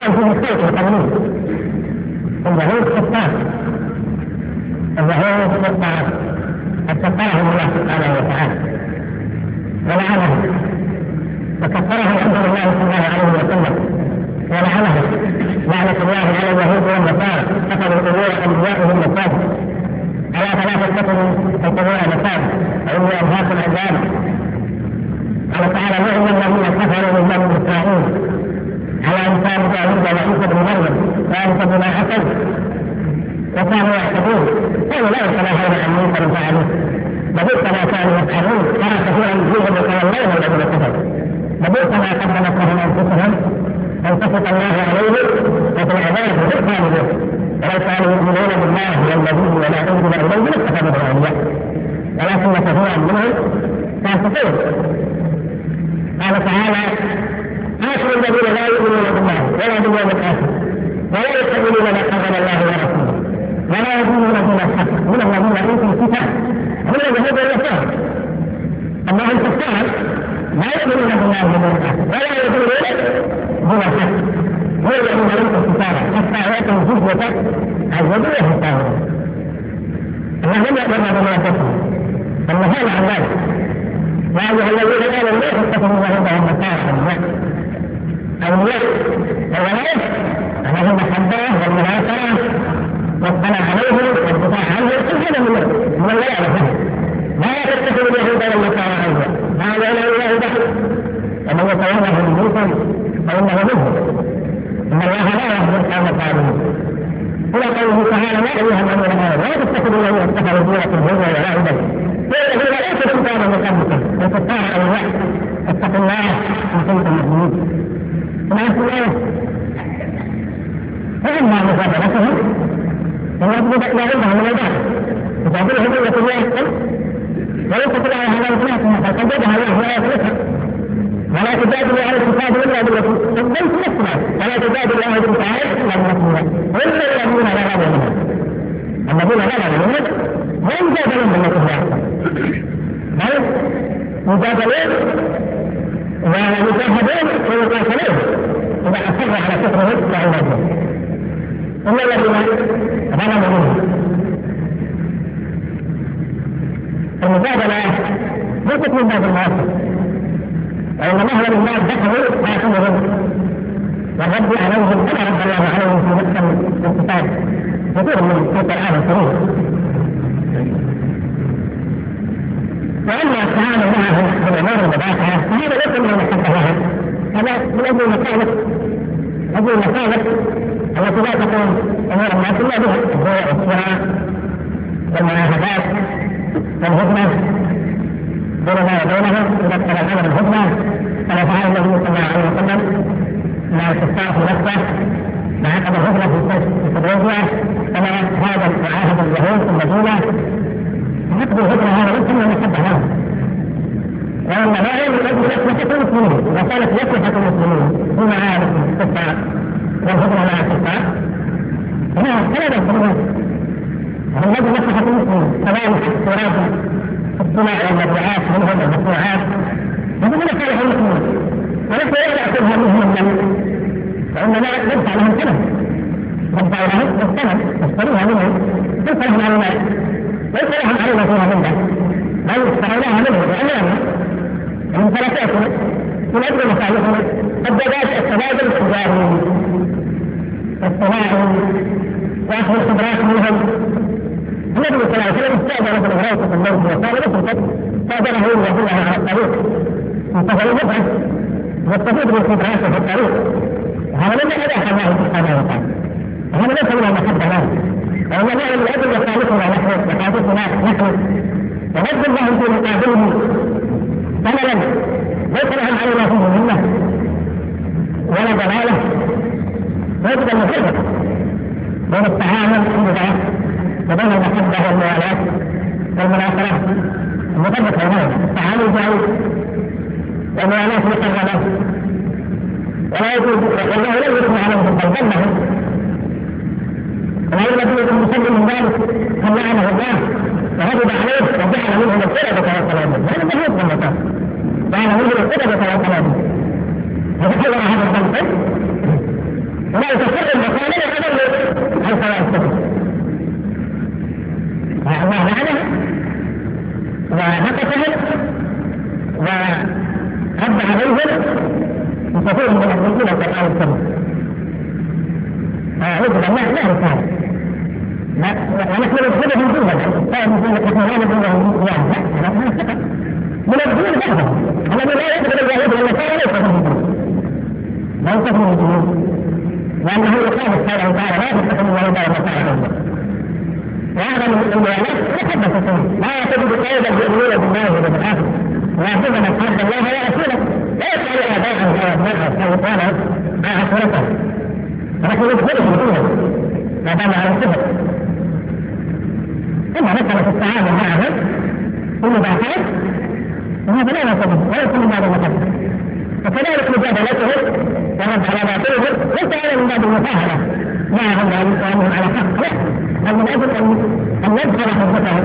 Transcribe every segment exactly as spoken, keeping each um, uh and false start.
في مختلف القانون اليهود كفار اليهود كفار قد كفرهم الله سبحانه وتعالى ولعنهم وكفرهم رسول الله صلى الله عليه وسلم ولعنهم لعنة الله على اليهود والنصارى اتخذوا قبور انبيائهم مساجد على ثلاثة كتب القبور مساجد وإني أنهاكم عن ذلك. قال تعالى لعن الذين كفروا من بني إسرائيل على أمثال داوود وعيسى بن مريم ذلك بما عصوا وكانوا يعتدون قالوا لا يتناهون عن منكر فعلوه لبئس ما كانوا يفعلون ترى كثيرا منهم يتولون الذين كفروا لبئس ما قدمت لهم أنفسهم أن سخط الله عليهم وفي العذاب هم خالدون ولو كانوا يؤمنون بالله والنبي ولا أنزل إليه لاتخذوه أولياء ولكن كثيرا منهم فاسقون. قال تعالى آخر الذين لا يؤمنون بالله ولا باليوم الآخر ولا يتبعون ما قال الله ورسوله ولا يدينون دين الحق من الذين أوتوا الكتاب هم اليهود والنصارى. أما هم كفار لا يؤمنون بالله واليوم الآخر ولا يدينون دين الحق هو الذين أوتوا الكتاب حتى يأتوا الجزية عن يد وهم اللهم يأمرنا بما يكفر النهي عن ذلك. يا أيها الذين آمنوا لا تتخذوا اليهود والنصارى أولياء الولاية أنهم محبة والمناصرة والصلاة عليهم والدفاع عنهم كل هذا من من الولاية. لا تتخذوا اليهود والنصارى أولياء هذا لا إله إلا ومن يتولهم منكم فإنه منهم إن الله لا يهدي القوم الظالمين. إلى قوله تعالى يا أيها الذين آمنوا لا تتخذوا الذين اتخذوا دينكم هزوا ولعبا والذين أوتوا الكتاب من قبلكم والكفار أولياء اتقوا الله إن كنتم مؤمنين. فإما مجادلتهم فيجب أن يعلمهم من البعض يجادلهم إلا كل يحكم وليس كل هذا الثلاثة فقد جدها الله لا يخلصها ولا تجادل على الكتاب إلا بالتي قدمت نفسها ولا تجادل على الكتاب إلا بالتي إلا الذين لا يعلمون الذين لا يعلمون هم جادلون بالتي هي أحسن بل مجادلون ويجاهدون ويقاتلون إذا أصر على كفرهم وعنادهم إلا الذين ظلموا منهم. المجادلة ليست من باب المواقف وإنما هو من باب دخلوا حاكمهم والرد عليهم كما رد الله عليهم في محكم الكتاب كثير من القرآن الكريم. وأما التعامل معهم بالأمور المباحة فهذا ليس من المحبة لها هذا من أجل المصالح أجل المصالح التي لا تكون أمور الناس إلا بها البيع والشراء والمعاهدات والهدنة بيننا وبينهم إذا ابتلى الأمر الهدنة كما فعل النبي صلى الله عليه وسلم مع الكفار في مكة مع عقد الهدنة في سدوسية كما هذا معاهد اليهود في المدينة. عقد الهدنة هذا ليس من المحبة لهم وأن لا يجب مصلحة المسلمين إذا كانت مصلحة المسلمين في معارك الكفار والهدنة مع الكفار فلا يجب وهو يجب مصلحة المسلمين كذلك التراث الصناع والمبيعات منهم والمصنوعات هذا من مصالح المسلمين وليس يأخذها منهم الجميع فإنما يدفع لهم ثمن يدفع لهم الثمن يشتروها منهم ليس لهم على المال ليس لهم علينا فيها منها بل اشتروناها منهم بأمانة من ثلاثاتهم من أجل مصالحهم الدجاج التبادل التجاري الصناعي وأخذ الخبرات منهم. النبي صلى الله عليه وسلم استأذن ابن هريرة في الموت وقال له استأذنه يدلها على الطريق انتهى المبعث واستفيد من خبراته في الطريق هذا لم يأذى الله سبحانه وتعالى هذا ليس من المحبة له وإنما من أجل مصالحنا نحن مصالحنا نحن ونجد لهم في مقابله ثمنا ليس لهم علينا فيه منه ولا ضلاله ويجب المحبة بين التعامل وبين المحبة والموالاة والمناصرة المطبقة هنا التعامل جائز والموالاة محرمة ولا يجوز والله لا يثنى عليهم بل ظلمهم ولا يجوز المسلم من ذلك من لعنه الله وغضب عليه وجعل منهم القردة والقلادة هذا مهوب من المطاف جعل منهم القردة والقلادة وتحول هذا الظلم ولا يتفرق المكان ويعمل عن سواء السبب. الله لعنه ونقصهم ورد عليهم بكثير من المسلمين القرآن الكريم. أعوذ بالله لا رسالة ونحن ندخلهم جوها نحن لا ندخلهم جوها منزلين بعضهم الذي لا يدخل اليهود والنصارى ليس منهم جوها لا يدخلهم جوها لأنه يقال سبحانه وتعالى لا يدخل اليهود والنصارى وأعلم الإيمانات يحدث فيه لا تجد قيدا يؤمنون بالله واليوم الآخر لكن من حد الله ورسوله لا يفعل آباءه وأبناءه أو إخوانه مع أسرته ونحن ندخلهم جوها ما دام على الكفر. إما مثلا في التعامل معهم في المباحثات وهذا لا يصدق ولا يكون بعد المحبة. وكذلك مجادلته ورد على باطلهم ليس على من باب المفاهمة معهم وأنهم على حق، لا بل من أجل أن يدخل حجتهم.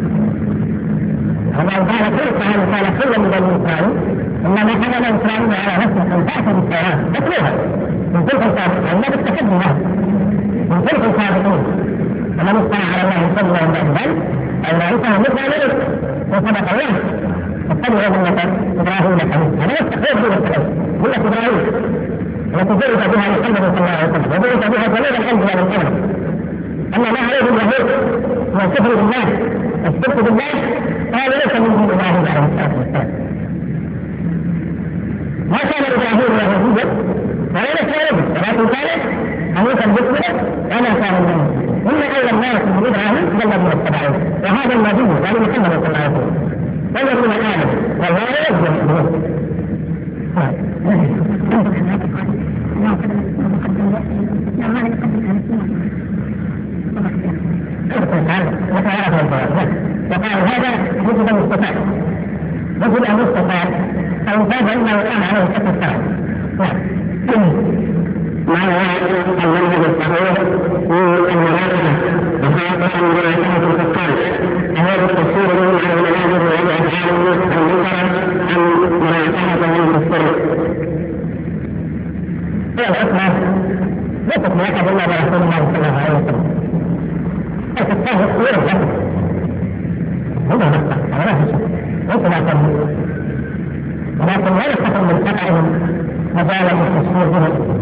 الله تعالى كل تعالى قال كل من بني إسرائيل إنما حمل إسرائيل على نفسه أن تأتي بالتوراة تتلوها من تلك الصادقين أن لا تستحب لها من تلك الصادقين ومن افترى على الله صلى الله عليه وسلم أن عيسى مثل ذلك وصدق الله فاتبعوا ملة إبراهيم حنيفا. هذا يستحب بالتحب ملة إبراهيم التي بعث بها محمد صلى الله عليه وسلم وبعث بها جميع الأنبياء من قبل. أما ما عليه اليهود هو الكفر بالله الشرك بالله هذا ليس من دين إبراهيم عليه الصلاة والسلام. ما كان إبراهيم يهوديا ولا نصرانيا ولكن كان حنيفا مسلما وما كان منه. إن أولى الناس من إبراهيم جل من التبعين وهذا النبي قال محمد صلى الله عليه وسلم وجد من الآدم والله يجب المؤمنين. وقال هذا يجب أن يستطاع يجب أن يستطاع فإن فاز إما وقام عليه الشك الثاني. معنى المنهج الصحيح في المراجعة وخاصة مراجعة الفقهاء هذا التفسير منهم على المناظر والأفعال المنكرة عن مراجعتهم في السر. هي الحكمة ليست مؤكدة إلا برسول الله صلى الله عليه وسلم. الفقهاء غير الحكم هم نقطة على لا شك ليس لا تنهي ولكن لا يستطيع من قطعهم مجالا للتشهير بهم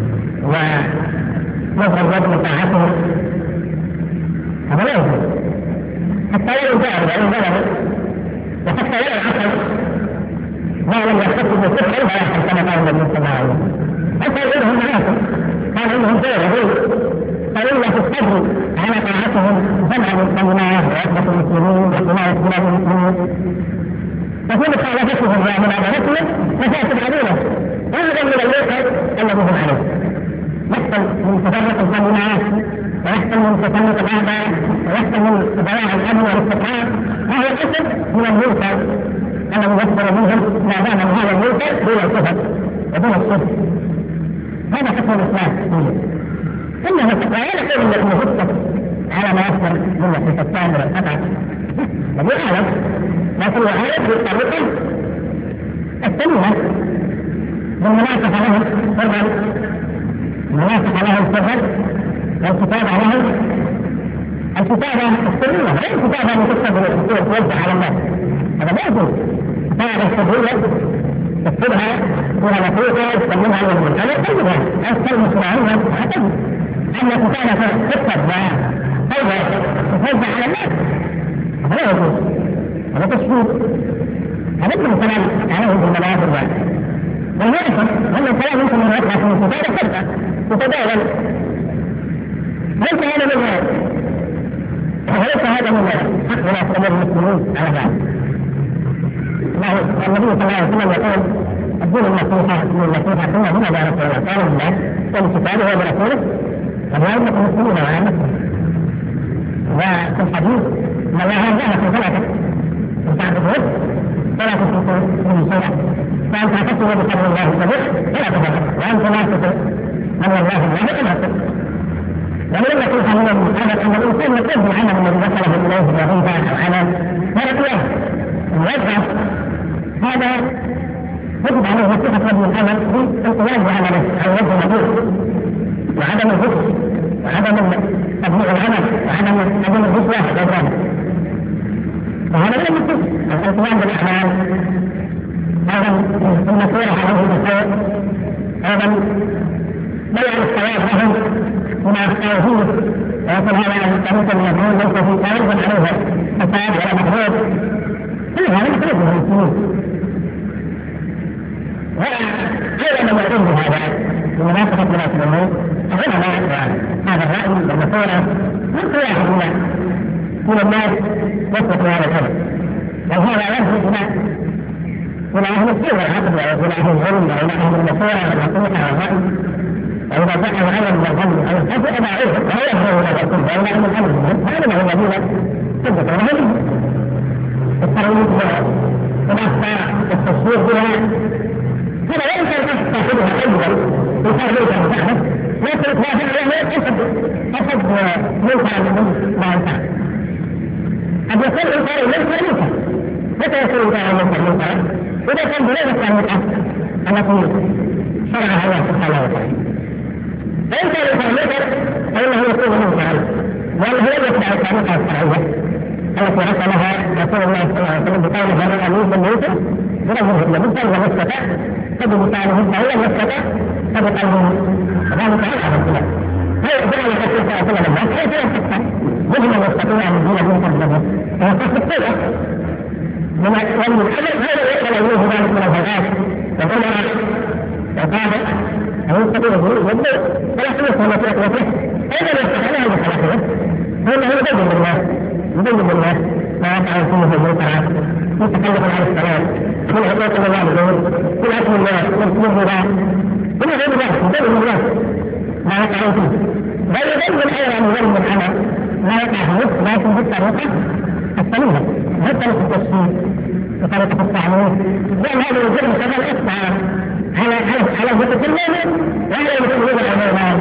ونظر الرجل طاعتهم. هذا لا يجوز حتى لا يجاهد وإن ظلموا وحتى لا يعقل ما لم يحتسبوا كفرا لا يحصل كما قال النبي صلى الله عليه وسلم. حتى يقولهم معاكم قال انهم غير فإن في الصبر على طاعتهم جمع المسلمين وعدة المسلمين وحماية بلاد المسلمين ففي مخالفتهم ومناظرتهم مفاسد عظيمة وهذا من الواقع الذي هم عليه. يحصل من تفرق الجماعات ويحصل من تفرق الأعداء ويحصل من ضياع الأمن والاستقرار وهو الأسد من المنكر الذي يصدر منهم ما دام هذا المنكر دون الكفر ودون الشرك. هذا حكم الإسلام إنه لا يقول أنه يفتح على ما يصدر من الفتان والقطع الذي أعلم لكن يعالج بالطريقة السليمة بالمناسبة لهم سرا المناسبة لهم سرا والكتابة لهم الكتابة السليمة غير الكتابة التي تكتب وتوزع على الناس. هذا لا يجوز. الكتابة السليمة تكتبها صورة نفوسة تسلمها لهم هذا يكتبها أستلم صورها حتى أن الكتابة تكتب وتوزع على الناس هذا لا يجوز. هذا تشهير هذا من الكلام عليه بالمناظر والمعرفة وأن الكلام يمكن أن يطلع في الكتابة تبقى تتداول ليس هذا من هذا وليس هذا من حق ولا يستمر المسلمين على ذلك. النبي صلى الله عليه وسلم يقول الدين النصيحة من النصيحة ثم هنا يا رسول الله قال الله وبكتابه وبرسوله وبأئمة المسلمين وعامتهم. وفي الحديث أن الله أنزل ثلاثة إن تعبدون فلا تشركوا به شيئا فأن تعتصموا بحبل الله الصديق فلا تفرقوا وأن تنافسوا أن الله الله تنافسوا. ومن النصيحة من هذا أن الإنسان يقوم بالعمل الذي وصله إليه وظيفة أو عمل ورقيه ويجعل هذا يجب عليه نصيحة رجل العمل بالقيام بعمله أو وجه نبيه أجل الرشوة والغرامة. وهذا لا يمكن الالتزام بالأعمال، أيضا المسيرة عليه بالخير، أيضا بيع الثواب لهم وما أخطأوا فيه، ويكون هذا الطريق المضمون ليس في خارج عليه فساد ولا مخلوق، كل هذا مخلوق من المسلمين. وأيضا ما يعلم بهذا بمناسبة مناسبة الموت العلماء هذا الرأي والمسيرة من واحد من الناس يثبت هذا الأمر، وهذا يرجع إلى إلى أهل السوء والعقل وإلى أهل العلم وإلى أهل المسيرة والحقيقة والرأي. وإذا جاء العلم من الظن أو الحسن أنا أعرف فهو يهدر إلى الرسول وإلى أهل الأمر هذا هو الذين ثبت لهم الترويج والأخطاء والتصوير بها. هذا لا يمكن أن تأخذها أيضا وتأخذها مساعدة، لكن الإخلاف العلمي أسد أسد منكر من ما ينفع. قد يكون إنكار المنكر منكر، متى يكون إنكار المنكر منكر؟ إذا كان بنفس المتعة التي شرعها الله سبحانه وتعالى. فإن كان إنكار المنكر فإنه يكون منكرا، لأنه لم يتبع الطريقة الشرعية التي رسمها رسول الله صلى الله عليه وسلم بقوله هذا الأمين من يوسف برجله إلى مدة وما استطاع فبمثاله فهو لم يستطع فبقلبه ذلك على الخلاف. هذا جعل الرسول صلى الله عليه وسلم الناس كيف يستطيع مهما يستطيع أن يكون من قبله فهو قصد الطيئة ومن الحدث هذا يقبل إليه ذلك من الهدايات والأمراء والقادة أو يستطيع يبدو فلا تنسى ما تأكله أيضا يستطيع أن يستطيع فإنه يبين بالله يبين بالله ما يفعل فيه في المنكرات متكلف على السلام من حقوق الوالدين من أكل الناس من الربا من غير ذلك يبين بالله ما يفعل فيه بل يبين أيضا يبين العمل ما يقع فيه لكن بالطريقة السليمة بالطريقة التشفير بطريقة التعليم لأن هذا الجرم كما الإفتاء على على المتكلمين وعلى المسلمين العلماء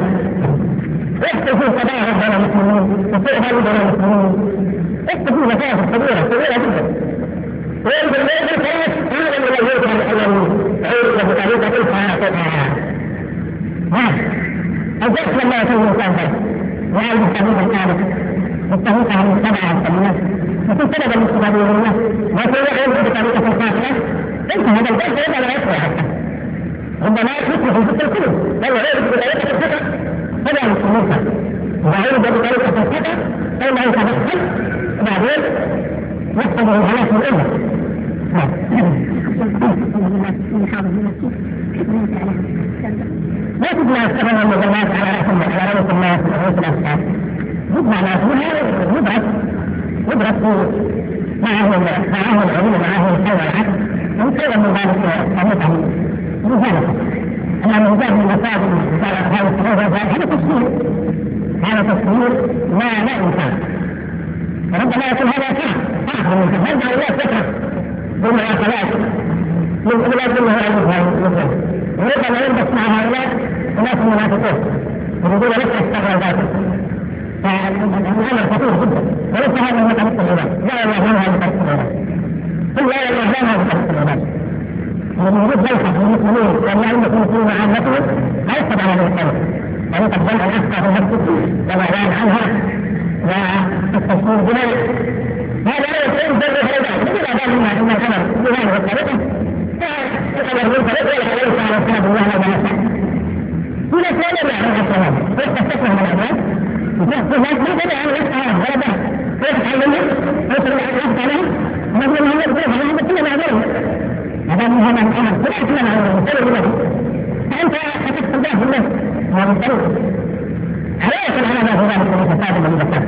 يحتفوا تباهر بين المسلمين وتؤهل بين المسلمين يحتفوا مسافة كبيرة كبيرة جدا ويجب أن يجب الثلاث هذا من الوجود الأولي عيد بطريقة الفاتحة نعم الجرس لما يكون مسافر وعلى المستمية الثالث مستمية المجتمع السمية وكل سبب المستمعين لله لكن يعيد بطريقة الفاتحة انت هذا الجرس يبقى لا يسوى حتى ربما يصبح في ست الكل لأنه يعيد بطريقة الفاتحة هذا المستمية وعيد بطريقة الفاتحة فإنه يتدخل وبعدين يحصل الهلاك من الأمة. لا تجمع السبب المجمعات على رأس الناس ورؤوس الأفكار. يجمع ناس يدرس يدرس معه معه العلم ومعه الخير والعقل ويصير من ذلك المتعة رسالة. أما من ذلك المصادر هذا الصغير هذا تفسير هذا تفسير ما لا ينفع. ربما يكون هذا صح صح من هذا الناس فكرة بالمعاقلات من أولاد كلها المفهوم وربما يلبس مع هؤلاء الناس المنافقون يريدون لك استغل ذاته فالأمر خطير جدا وليس هذا من طريق العباد لا والله هذا من طريق العباد قل لا والله هذا من طريق العباد ومن وجود ذلك المسلمين وأن يعلم المسلمين عامته هيكتب على هذه الطريق طريقة جمع الأفكار في نفسه والإعلان عنها والتصوير بها هذا لا يكون ذلك العباد إذا كان مما إن الأمر بهذه الطريقة فالأمر من طريق ولا ليس على سنة الله ولا نفسه هنا كان يعلم السلام ويستفسر من الأبواب والناس ما بدأ أن يسعى ولا بأس ويتحلمهم ويصل الأحد عليهم ونقول لهم يقول هذا كل ما أمرهم هذا من هذا الأمر ولا كل ما أمرهم سلوا له فأنت أتدخل به الناس هذا الطريق على يصل على ذلك ذلك المتفاد من المذكر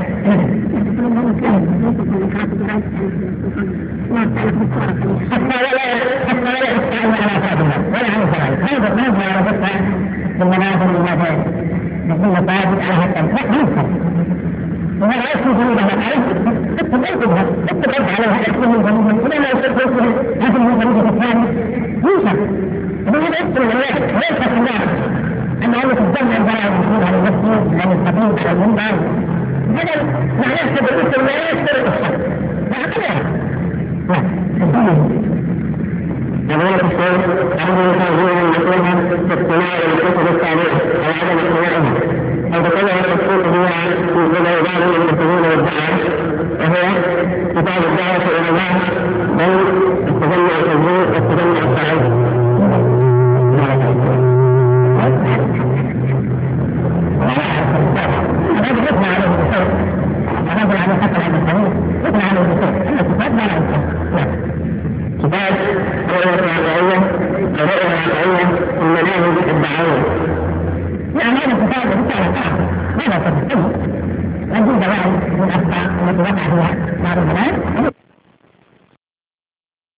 حتى ولا حتى ولا يستعين على فاضلة ولا عن فاضلة هذا ما هو على فكرة بالمنازل والمنازل يكون ثابت على هذا لا ينفع وهذا يكون جنوبها عليه اكتب اكتبها اكتب رد عليها اكتب من جنوبها ولا ما يصير يصير هذا من جنوبها الثاني ينفع وهذا اكتب الواحد وليس خلاف أن الله تتجمع البراء المسلمين على المسجد على الخطيب على المنبر هذا معناه تدريس ولا يشترط الشر لا كذلك الشيء أمر تغيير المسؤولة باقتناع الكتب الثانية أو عدم اقتناعها أو تطلع التصويت بها في كل بعض المسلمين الكفر